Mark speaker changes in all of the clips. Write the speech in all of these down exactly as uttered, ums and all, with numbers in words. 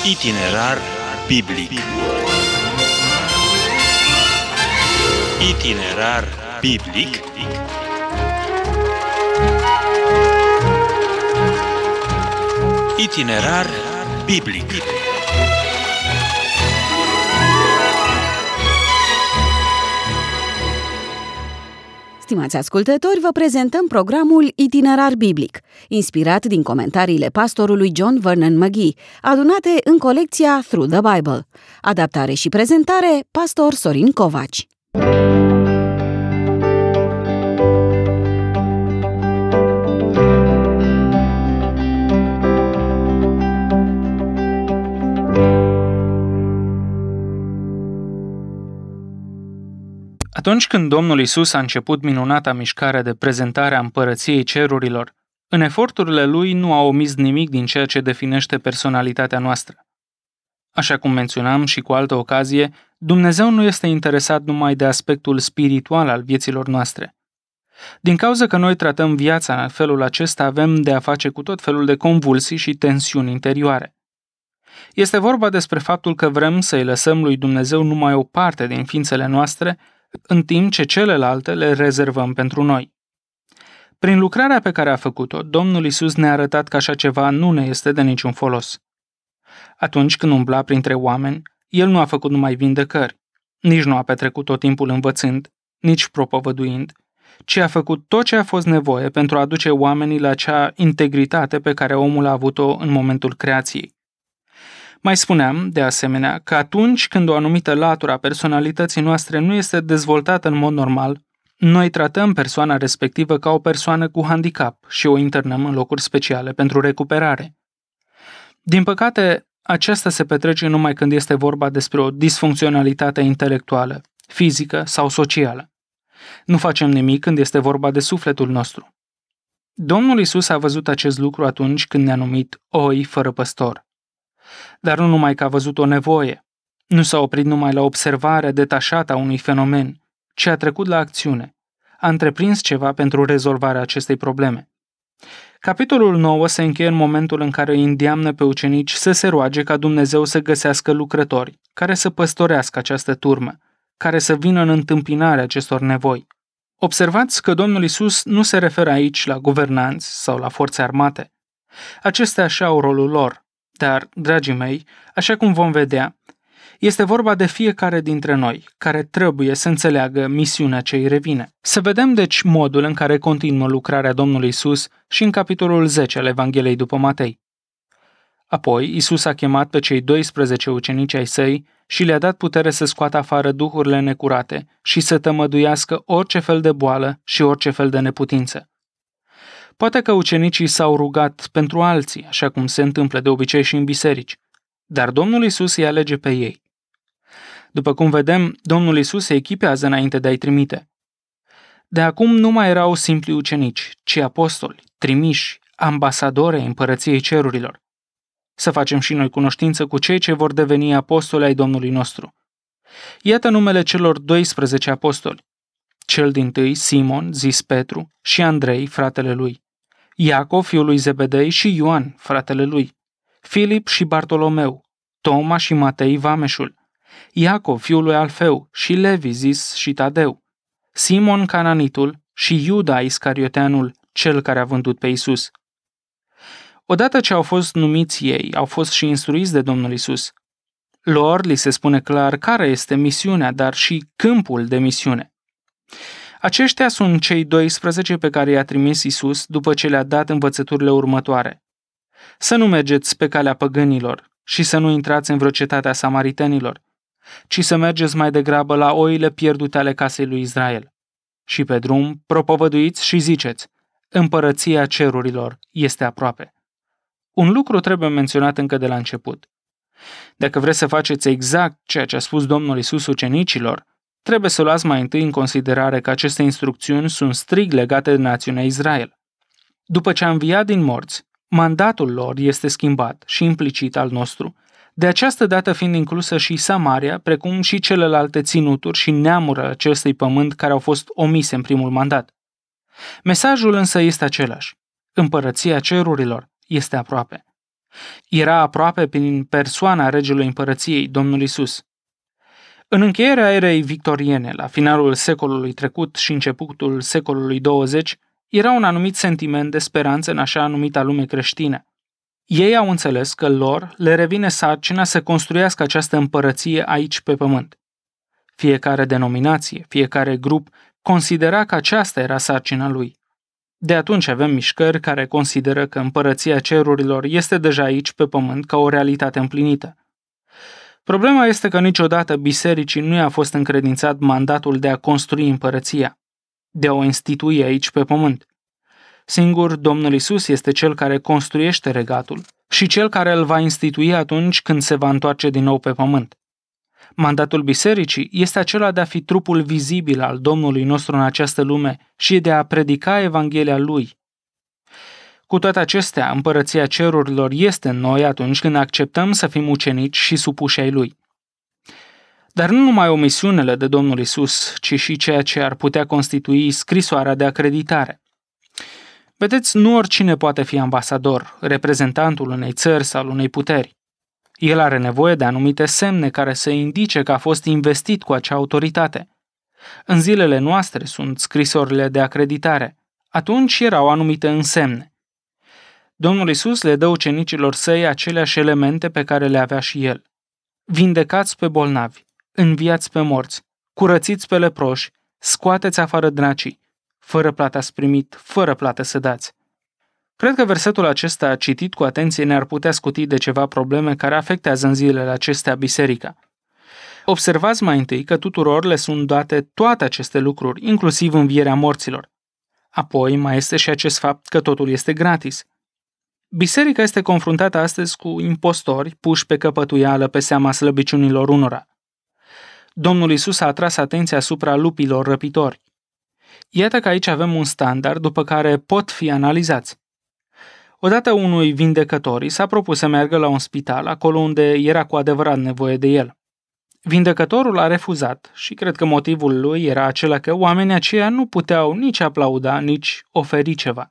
Speaker 1: Itinerar biblic. Itinerar biblic. Itinerar biblic.
Speaker 2: Stimați ascultători, vă prezentăm programul Itinerar biblic, inspirat din comentariile pastorului John Vernon McGee, adunate în colecția Through the Bible. Adaptare și prezentare, pastor Sorin Covaci.
Speaker 3: Atunci când Domnul Iisus a început minunata mișcare de prezentare a împărăției cerurilor, în eforturile lui nu a omis nimic din ceea ce definește personalitatea noastră. Așa cum menționam și cu altă ocazie, Dumnezeu nu este interesat numai de aspectul spiritual al vieților noastre. Din cauza că noi tratăm viața în felul acesta, avem de a face cu tot felul de convulsii și tensiuni interioare. Este vorba despre faptul că vrem să-i lăsăm lui Dumnezeu numai o parte din ființele noastre, în timp ce celelalte le rezervăm pentru noi. Prin lucrarea pe care a făcut-o, Domnul Iisus ne-a arătat că așa ceva nu ne este de niciun folos. Atunci când umbla printre oameni, El nu a făcut numai vindecări, nici nu a petrecut tot timpul învățând, nici propovăduind, ci a făcut tot ce a fost nevoie pentru a aduce oamenii la acea integritate pe care omul a avut-o în momentul creației. Mai spuneam, de asemenea, că atunci când o anumită latură a personalității noastre nu este dezvoltată în mod normal, noi tratăm persoana respectivă ca o persoană cu handicap și o internăm în locuri speciale pentru recuperare. Din păcate, aceasta se petrece numai când este vorba despre o disfuncționalitate intelectuală, fizică sau socială. Nu facem nimic când este vorba de sufletul nostru. Domnul Iisus a văzut acest lucru atunci când ne-a numit oi fără păstor. Dar nu numai că a văzut o nevoie, nu s-a oprit numai la observarea detașată a unui fenomen, ci a trecut la acțiune, a întreprins ceva pentru rezolvarea acestei probleme. Capitolul nouă se încheie în momentul în care îi îndeamnă pe ucenici să se roage ca Dumnezeu să găsească lucrători care să păstorească această turmă, care să vină în întâmpinarea acestor nevoi. Observați că Domnul Iisus nu se referă aici la guvernanți sau la forțe armate. Acestea așa au rolul lor. Dar, dragii mei, așa cum vom vedea, este vorba de fiecare dintre noi, care trebuie să înțeleagă misiunea ce îi revine. Să vedem deci modul în care continuă lucrarea Domnului Iisus și în capitolul zece al Evangheliei după Matei. Apoi, Iisus a chemat pe cei doisprezece ucenici ai săi și le-a dat putere să scoată afară duhurile necurate și să tămăduiască orice fel de boală și orice fel de neputință. Poate că ucenicii s-au rugat pentru alții, așa cum se întâmplă de obicei și în biserici, dar Domnul Iisus îi alege pe ei. După cum vedem, Domnul Iisus se echipează înainte de a-i trimite. De acum nu mai erau simpli ucenici, ci apostoli, trimiși, ambasadori ai împărăției cerurilor. Să facem și noi cunoștință cu cei ce vor deveni apostoli ai Domnului nostru. Iată numele celor doisprezece apostoli. Cel dintâi, Simon, zis Petru, și Andrei, fratele lui, Iacov, fiul lui Zebedei, și Ioan, fratele lui, Filip și Bartolomeu, Toma și Matei, vameșul, Iacov, fiul lui Alfeu, și Levi, zis și Tadeu, Simon Cananitul și Iuda Iscarioteanul, cel care a vândut pe Iisus. Odată ce au fost numiți ei, au fost și instruiți de Domnul Iisus. Lor li se spune clar care este misiunea, dar și câmpul de misiune. Aceștia sunt cei doisprezece pe care i-a trimis Iisus după ce le-a dat învățăturile următoare. Să nu mergeți pe calea păgânilor și să nu intrați în vreo cetate a samaritenilor, ci să mergeți mai degrabă la oile pierdute ale casei lui Israel. Și pe drum propovăduiți și ziceți, împărăția cerurilor este aproape. Un lucru trebuie menționat încă de la început. Dacă vreți să faceți exact ceea ce a spus Domnul Iisus ucenicilor, trebuie să luați mai întâi în considerare că aceste instrucțiuni sunt strict legate de națiunea Israel. După ce a înviat din morți, mandatul lor este schimbat și implicit al nostru, de această dată fiind inclusă și Samaria, precum și celelalte ținuturi și neamuri ale acestui pământ care au fost omise în primul mandat. Mesajul însă este același. Împărăția cerurilor este aproape. Era aproape prin persoana regelui împărăției, Domnul Isus. În încheierea erei victoriene, la finalul secolului trecut și începutul secolului douăzeci, era un anumit sentiment de speranță în așa numita lume creștină. Ei au înțeles că lor le revine sarcina să construiască această împărăție aici pe pământ. Fiecare denominație, fiecare grup considera că aceasta era sarcina lui. De atunci avem mișcări care consideră că împărăția cerurilor este deja aici pe pământ ca o realitate împlinită. Problema este că niciodată bisericii nu i-a fost încredințat mandatul de a construi împărăția, de a o institui aici pe pământ. Singur Domnul Isus este cel care construiește regatul și cel care îl va institui atunci când se va întoarce din nou pe pământ. Mandatul bisericii este acela de a fi trupul vizibil al Domnului nostru în această lume și de a predica Evanghelia Lui. Cu toate acestea, împărăția cerurilor este în noi atunci când acceptăm să fim ucenici și supuși ai Lui. Dar nu numai omisiunile de Domnul Isus, ci și ceea ce ar putea constitui scrisoarea de acreditare. Vedeți, nu oricine poate fi ambasador, reprezentantul unei țări sau unei puteri. El are nevoie de anumite semne care să indice că a fost investit cu acea autoritate. În zilele noastre sunt scrisorile de acreditare. Atunci erau anumite însemne. Domnul Isus le dă ucenicilor săi aceleași elemente pe care le avea și el. Vindecați pe bolnavi, înviați pe morți, curățiți pe leproși, scoateți afară dracii, fără plată ați primit, fără plată să dați. Cred că versetul acesta, citit cu atenție, ne-ar putea scuti de ceva probleme care afectează în zilele acestea biserica. Observați mai întâi că tuturor le sunt date toate aceste lucruri, inclusiv învierea morților. Apoi mai este și acest fapt că totul este gratis. Biserica este confruntată astăzi cu impostori puși pe căpătuială pe seama slăbiciunilor unora. Domnul Isus a atras atenția asupra lupilor răpitori. Iată că aici avem un standard după care pot fi analizați. Odată unui vindecător i s-a propus să meargă la un spital, acolo unde era cu adevărat nevoie de el. Vindecătorul a refuzat și cred că motivul lui era acela că oamenii aceia nu puteau nici aplauda, nici oferi ceva.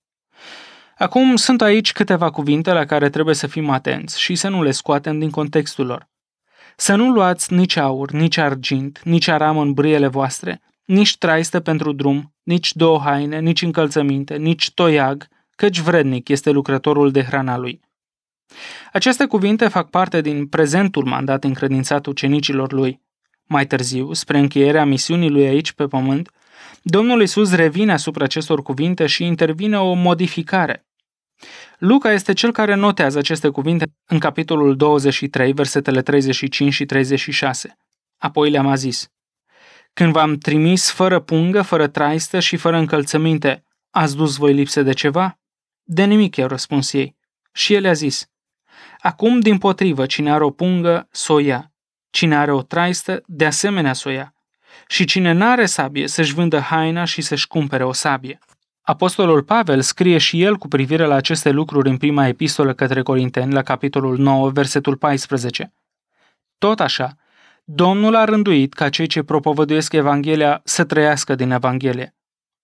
Speaker 3: Acum sunt aici câteva cuvinte la care trebuie să fim atenți și să nu le scoatem din contextul lor. Să nu luați nici aur, nici argint, nici aramă în brâiele voastre, nici traistă pentru drum, nici două haine, nici încălțăminte, nici toiag, căci vrednic este lucrătorul de hrana lui. Aceste cuvinte fac parte din prezentul mandat încredințat ucenicilor lui. Mai târziu, spre încheierea misiunii lui aici pe pământ, Domnul Iisus revine asupra acestor cuvinte și intervine o modificare. Luca este cel care notează aceste cuvinte în capitolul douăzeci și trei, versetele treizeci și cinci și treizeci și șase. Apoi le-am zis: când v-am trimis fără pungă, fără traistă și fără încălțăminte, ați dus voi lipsă de ceva? De nimic, i-au răspuns ei. Și el a zis: acum, dimpotrivă, cine are o pungă, s o ia. Cine are o traistă, de asemenea s o ia. Și cine n-are sabie, să-și vândă haina și să-și cumpere o sabie. Apostolul Pavel scrie și el cu privire la aceste lucruri în prima epistolă către Corinteni, la capitolul nouă, versetul paisprezece. Tot așa, Domnul a rânduit ca cei ce propovăduiesc Evanghelia să trăiască din Evanghelie.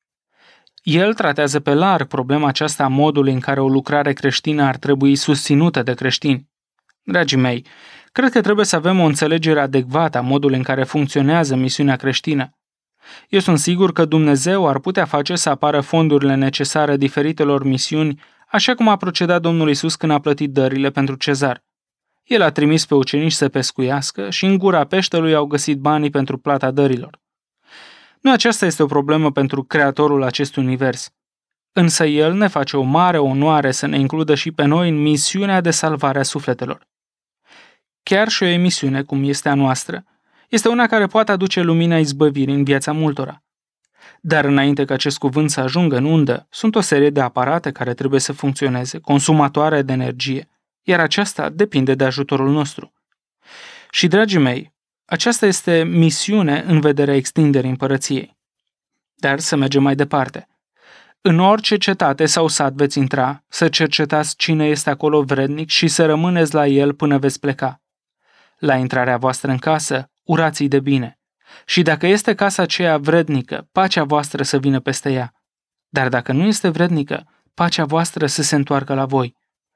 Speaker 3: El tratează pe larg problema aceasta a modului în care o lucrare creștină ar trebui susținută de creștini. Dragii mei, cred că trebuie să avem o înțelegere adecvată a modului în care funcționează misiunea creștină. Eu sunt sigur că Dumnezeu ar putea face să apară fondurile necesare diferitelor misiuni, așa cum a procedat Domnul Iisus când a plătit dările pentru Cezar. El a trimis pe ucenici să pescuiască și în gura peștelui au găsit banii pentru plata dărilor. Nu aceasta este o problemă pentru Creatorul acestui univers. Însă El ne face o mare onoare să ne includă și pe noi în misiunea de salvare a sufletelor. Chiar și o emisiune, cum este a noastră, este una care poate aduce lumina izbăvirii în viața multora. Dar înainte ca acest cuvânt să ajungă în undă, sunt o serie de aparate care trebuie să funcționeze, consumatoare de energie, iar aceasta depinde de ajutorul nostru. Și, dragii mei, aceasta este misiune în vederea extinderii împărăției. Dar să mergem mai departe. În orice cetate sau sat veți intra, să cercetați cine este acolo vrednic și să rămâneți la el până veți pleca. La intrarea voastră în casă, urați-i de bine. Și dacă este casa aceea vrednică, pacea voastră să vină peste ea. Dar dacă nu este vrednică, pacea voastră să se întoarcă la voi.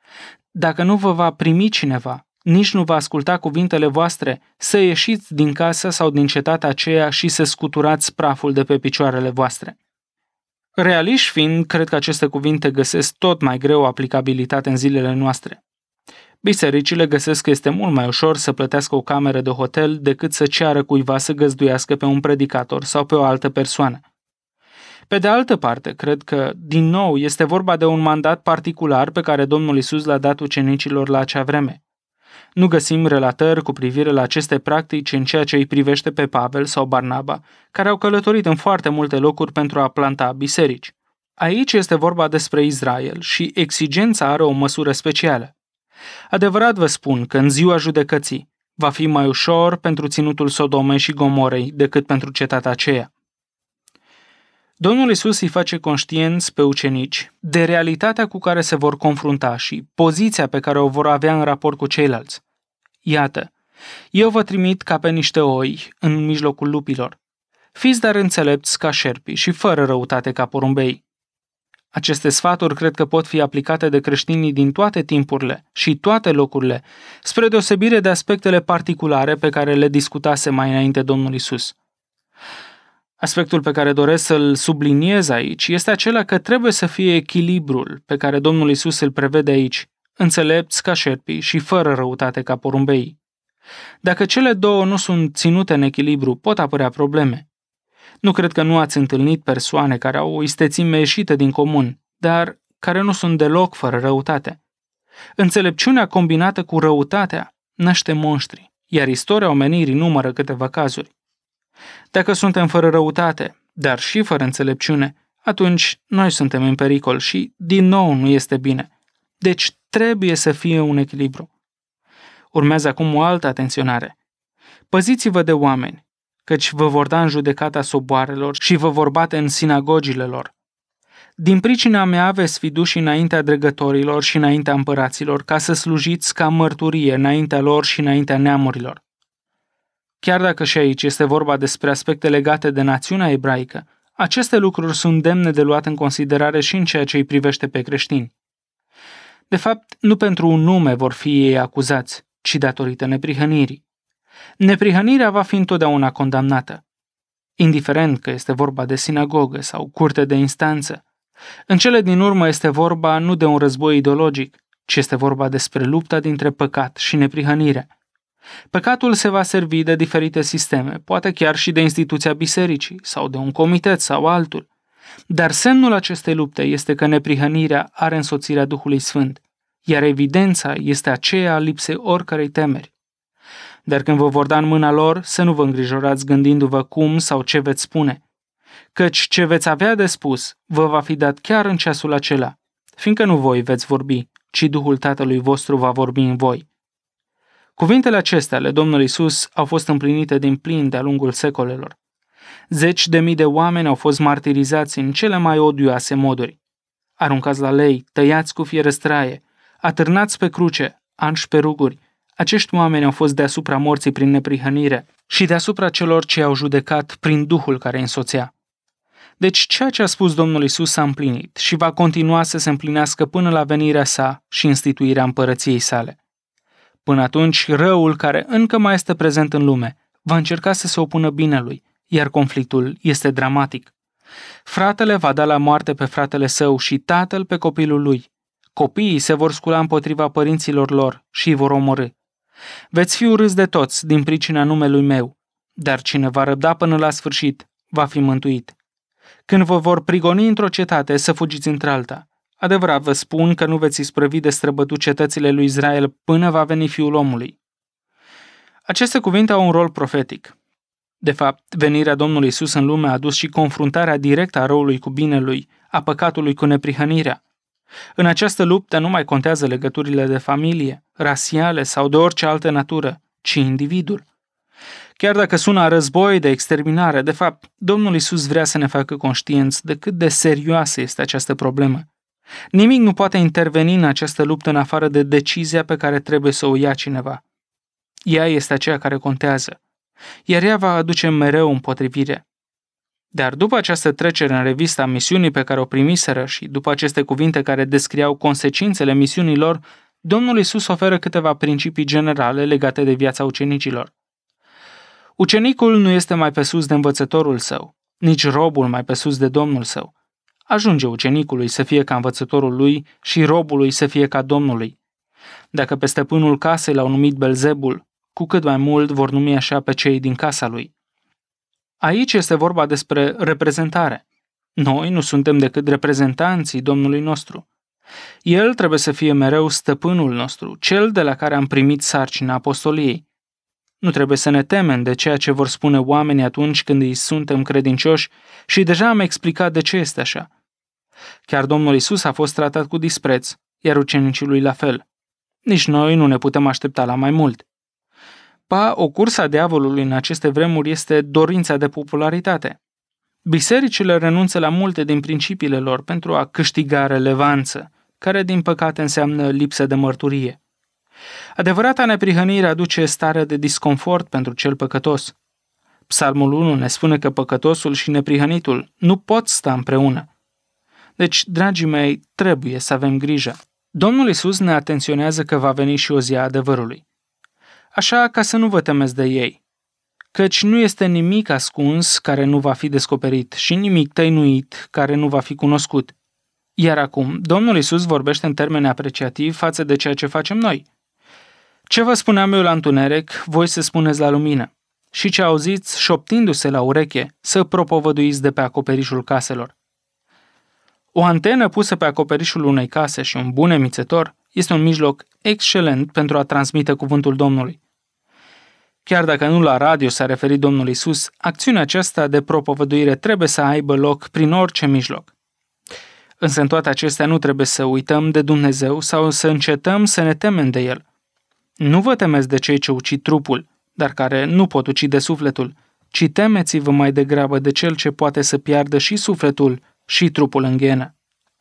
Speaker 3: Dacă nu vă va primi cineva, nici nu va asculta cuvintele voastre, să ieșiți din casă sau din cetatea aceea și să scuturați praful de pe picioarele voastre. Realiști fiind, cred că aceste cuvinte găsesc tot mai greu aplicabilitate în zilele noastre. Bisericile găsesc că este mult mai ușor să plătească o cameră de hotel decât să ceară cuiva să găzduiască pe un predicator sau pe o altă persoană. Pe de altă parte, cred că, din nou, este vorba de un mandat particular pe care Domnul Iisus l-a dat ucenicilor la acea vreme. Nu găsim relatări cu privire la aceste practici în ceea ce îi privește pe Pavel sau Barnaba, care au călătorit în foarte multe locuri pentru a planta biserici. Aici este vorba despre Israel și exigența are o măsură specială. Adevărat vă spun că în ziua judecății va fi mai ușor pentru ținutul Sodomei și Gomorei decât pentru cetatea aceea. Domnul Iisus îi face conștienți pe ucenici de realitatea cu care se vor confrunta și poziția pe care o vor avea în raport cu ceilalți. Iată, eu vă trimit ca pe niște oi în mijlocul lupilor. Fiți dar înțelepți ca șerpii și fără răutate ca porumbei. Aceste sfaturi cred că pot fi aplicate de creștinii din toate timpurile și toate locurile, spre deosebire de aspectele particulare pe care le discutase mai înainte Domnul Iisus. Aspectul pe care doresc să-l subliniez aici este acela că trebuie să fie echilibrul pe care Domnul Iisus îl prevede aici, înțelepți ca șerpii și fără răutate ca porumbei. Dacă cele două nu sunt ținute în echilibru, pot apărea probleme. Nu cred că nu ați întâlnit persoane care au o istețime ieșită din comun, dar care nu sunt deloc fără răutate. Înțelepciunea combinată cu răutatea naște monștri, iar istoria omenirii numără câteva cazuri. Dacă suntem fără răutate, dar și fără înțelepciune, atunci noi suntem în pericol și, din nou, nu este bine. Deci trebuie să fie un echilibru. Urmează acum o altă atenționare. Păziți-vă de oameni, căci vă vor da în judecata soboarelor și vă vor bate în sinagogile lor. Din pricina mea veți fi duși înaintea dregătorilor și înaintea împăraților, ca să slujiți ca mărturie înaintea lor și înaintea neamurilor. Chiar dacă și aici este vorba despre aspecte legate de națiunea ebraică, aceste lucruri sunt demne de luat în considerare și în ceea ce îi privește pe creștini. De fapt, nu pentru un nume vor fi ei acuzați, ci datorită neprihănirii. Neprihănirea va fi întotdeauna condamnată, indiferent că este vorba de sinagogă sau curte de instanță. În cele din urmă este vorba nu de un război ideologic, ci este vorba despre lupta dintre păcat și neprihănire. Păcatul se va servi de diferite sisteme, poate chiar și de instituția bisericii sau de un comitet sau altul. Dar semnul acestei lupte este că neprihănirea are însoțirea Duhului Sfânt, iar evidența este aceea a lipsei oricărei temeri. Dar când vă vor da în mâna lor, să nu vă îngrijorați gândindu-vă cum sau ce veți spune, căci ce veți avea de spus vă va fi dat chiar în ceasul acela, fiindcă nu voi veți vorbi, ci Duhul Tatălui vostru va vorbi în voi. Cuvintele acestea ale Domnului Iisus au fost împlinite din plin de-a lungul secolelor. Zeci de mii de oameni au fost martirizați în cele mai odioase moduri. Aruncați la lei, tăiați cu fierăstraie, atârnați pe cruce, anși pe ruguri. Acești oameni au fost deasupra morții prin neprihănire și deasupra celor ce au judecat prin Duhul care îi însoțea. Deci ceea ce a spus Domnul Iisus s-a împlinit și va continua să se împlinească până la venirea sa și instituirea împărăției sale. Până atunci, răul care încă mai este prezent în lume va încerca să se opună binelui, iar conflictul este dramatic. Fratele va da la moarte pe fratele său și tatăl pe copilul lui. Copiii se vor scula împotriva părinților lor și îi vor omorî. Veți fi urâți de toți din pricina numelui meu, dar cine va răbda până la sfârșit va fi mântuit. Când vă vor prigoni într-o cetate, să fugiți într-alta. Adevărat vă spun că nu veți isprăvi de străbătut cetățile lui Israel până va veni Fiul omului. Aceste cuvinte au un rol profetic. De fapt, venirea Domnului Iisus în lume a adus și confruntarea directă a răului cu binelui, a păcatului cu neprihănirea. În această luptă nu mai contează legăturile de familie, rasiale sau de orice altă natură, ci individul. Chiar dacă sună a război de exterminare, de fapt, Domnul Iisus vrea să ne facă conștienți de cât de serioasă este această problemă. Nimic nu poate interveni în această luptă în afară de decizia pe care trebuie să o ia cineva. Ea este aceea care contează, iar ea va aduce mereu împotrivire. Dar după această trecere în revistă a misiunii pe care o primiseră și după aceste cuvinte care descriau consecințele misiunii lor, Domnul Iisus oferă câteva principii generale legate de viața ucenicilor. Ucenicul nu este mai pe sus de învățătorul său, nici robul mai pe sus de domnul său. Ajunge ucenicului să fie ca învățătorul lui și robului să fie ca domnului. Dacă pe stăpânul casei l-au numit Belzebul, cu cât mai mult vor numi așa pe cei din casa lui. Aici este vorba despre reprezentare. Noi nu suntem decât reprezentanții Domnului nostru. El trebuie să fie mereu stăpânul nostru, cel de la care am primit sarcina apostoliei. Nu trebuie să ne temem de ceea ce vor spune oamenii atunci când îi suntem credincioși și deja am explicat de ce este așa. Chiar Domnul Iisus a fost tratat cu dispreț, iar ucenicii lui la fel. Nici noi nu ne putem aștepta la mai mult. Pa, o cursă a diavolului în aceste vremuri este dorința de popularitate. Bisericile renunță la multe din principiile lor pentru a câștiga relevanță, care din păcate înseamnă lipsă de mărturie. Adevărata neprihănire aduce stare de disconfort pentru cel păcătos. Psalmul unu ne spune că păcătosul și neprihănitul nu pot sta împreună. Deci, dragii mei, trebuie să avem grijă. Domnul Iisus ne atenționează că va veni și o zi a adevărului. Așa ca să nu vă temeți de ei, căci nu este nimic ascuns care nu va fi descoperit și nimic tăinuit care nu va fi cunoscut. Iar acum, Domnul Iisus vorbește în termeni apreciativi față de ceea ce facem noi. Ce vă spuneam eu la întuneric, voi să spuneți la lumină. Și ce auziți șoptindu-se la ureche, să propovăduiți de pe acoperișul caselor. O antenă pusă pe acoperișul unei case și un bun emițător este un mijloc excelent pentru a transmite cuvântul Domnului. Chiar dacă nu la radio s-a referit Domnul Iisus, acțiunea aceasta de propovăduire trebuie să aibă loc prin orice mijloc. Însă în toate acestea nu trebuie să uităm de Dumnezeu sau să încetăm să ne temem de El. Nu vă temeți de cei ce ucid trupul, dar care nu pot ucide sufletul, ci temeți-vă mai degrabă de Cel ce poate să piardă și sufletul și trupul în ghenă.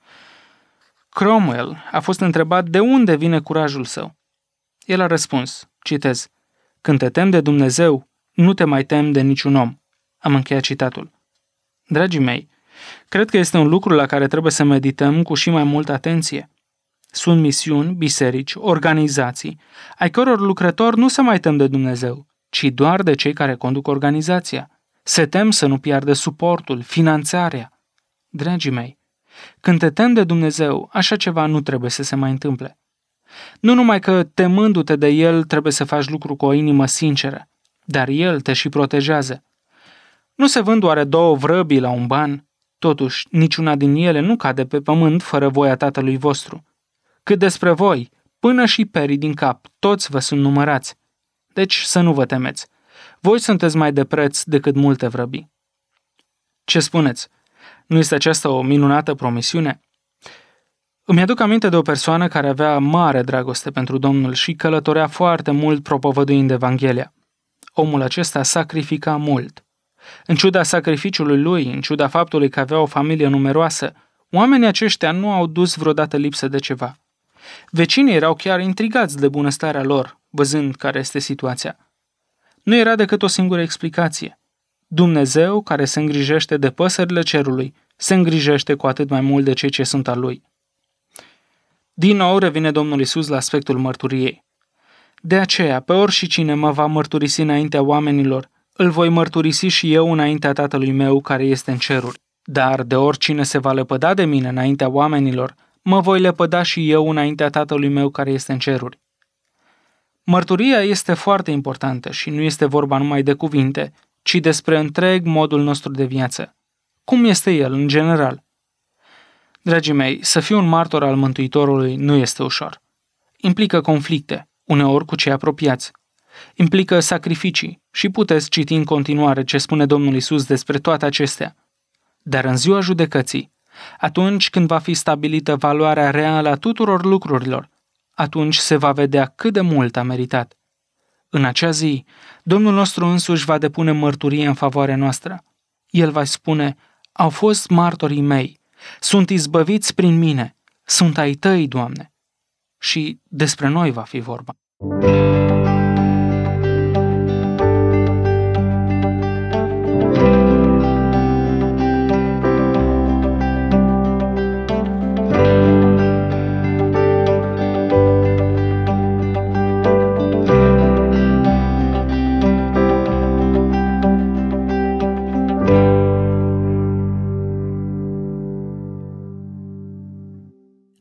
Speaker 3: Cromwell a fost întrebat de unde vine curajul său. El a răspuns, citez, când te temi de Dumnezeu, nu te mai temi de niciun om. Am încheiat citatul. Dragii mei, cred că este un lucru la care trebuie să medităm cu și mai multă atenție. Sunt misiuni, biserici, organizații, ai căror lucrători nu se mai tem de Dumnezeu, ci doar de cei care conduc organizația. Se tem să nu piardă suportul, finanțarea. Dragii mei, când te temi de Dumnezeu, așa ceva nu trebuie să se mai întâmple. Nu numai că, temându-te de El, trebuie să faci lucru cu o inimă sinceră, dar El te și protejează. Nu se vând oare două vrăbii la un ban? Totuși, niciuna din ele nu cade pe pământ fără voia Tatălui vostru. Cât despre voi, până și perii din cap, toți vă sunt numărați. Deci să nu vă temeți. Voi sunteți mai de preț decât multe vrăbii. Ce spuneți? Nu este aceasta o minunată promisiune? Îmi aduc aminte de o persoană care avea mare dragoste pentru Domnul și călătorea foarte mult propovăduind Evanghelia. Omul acesta sacrifica mult. În ciuda sacrificiului lui, în ciuda faptului că avea o familie numeroasă, oamenii aceștia nu au dus vreodată lipsă de ceva. Vecinii erau chiar intrigați de bunăstarea lor, văzând care este situația. Nu era decât o singură explicație. Dumnezeu, care se îngrijește de păsările cerului, se îngrijește cu atât mai mult de cei ce sunt al lui. Din nou revine Domnul Iisus la aspectul mărturiei. De aceea, pe oricine mă va mărturisi înaintea oamenilor, îl voi mărturisi și eu înaintea Tatălui meu care este în ceruri. Dar de oricine se va lepăda de mine înaintea oamenilor, mă voi lepăda și eu înaintea Tatălui meu care este în ceruri. Mărturia este foarte importantă și nu este vorba numai de cuvinte, ci despre întreg modul nostru de viață. Cum este el în general? Dragii mei, să fii un martor al Mântuitorului nu este ușor. Implică conflicte, uneori cu cei apropiați. Implică sacrificii și puteți citi în continuare ce spune Domnul Iisus despre toate acestea. Dar în ziua judecății, atunci când va fi stabilită valoarea reală a tuturor lucrurilor, atunci se va vedea cât de mult a meritat. În acea zi, Domnul nostru însuși va depune mărturie în favoarea noastră. El va spune, au fost martorii mei, sunt izbăviți prin mine, sunt ai tăi, Doamne. Și despre noi va fi vorba.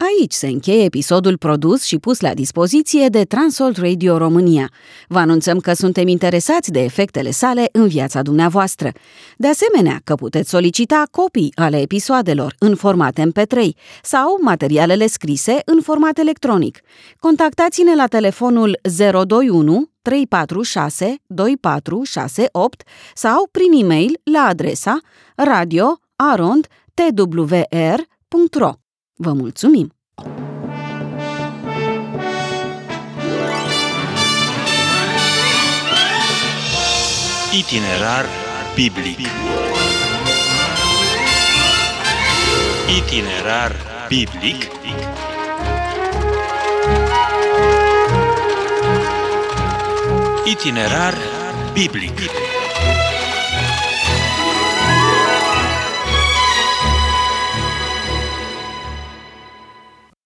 Speaker 2: Aici se încheie episodul produs și pus la dispoziție de Transworld Radio România. Vă anunțăm că suntem interesați de efectele sale în viața dumneavoastră. De asemenea, că puteți solicita copii ale episoadelor în format M P trei sau materialele scrise în format electronic. Contactați-ne la telefonul zero doi unu trei patru șase doi patru șase opt sau prin e-mail la adresa radio arond t w r punct r o. Vă mulțumim!
Speaker 1: Itinerar biblic. Itinerar biblic. Itinerar biblic.